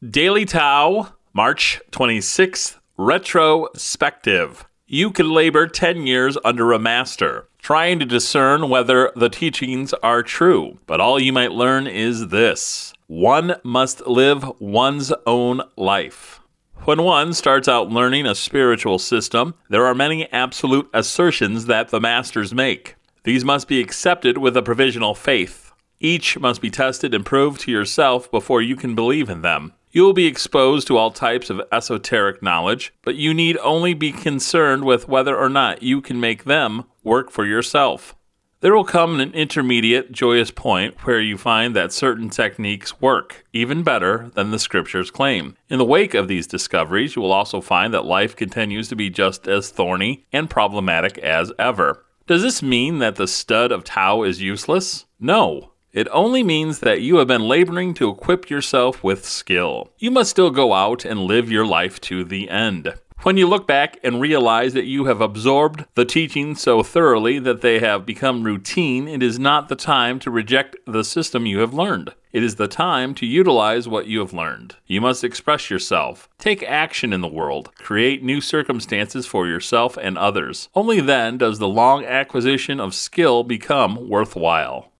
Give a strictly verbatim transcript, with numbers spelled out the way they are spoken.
Daily Tao, March twenty-sixth, Retrospective. You could labor ten years under a master, trying to discern whether the teachings are true. But all you might learn is this: one must live one's own life. When one starts out learning a spiritual system, there are many absolute assertions that the masters make. These must be accepted with a provisional faith. Each must be tested and proved to yourself before you can believe in them. You will be exposed to all types of esoteric knowledge, but you need only be concerned with whether or not you can make them work for yourself. There will come an intermediate, joyous point where you find that certain techniques work even better than the scriptures claim. In the wake of these discoveries, you will also find that life continues to be just as thorny and problematic as ever. Does this mean that the stud of Tao is useless? No. It only means that you have been laboring to equip yourself with skill. You must still go out and live your life to the end. When you look back and realize that you have absorbed the teaching so thoroughly that they have become routine, it is not the time to reject the system you have learned. It is the time to utilize what you have learned. You must express yourself. Take action in the world. Create new circumstances for yourself and others. Only then does the long acquisition of skill become worthwhile.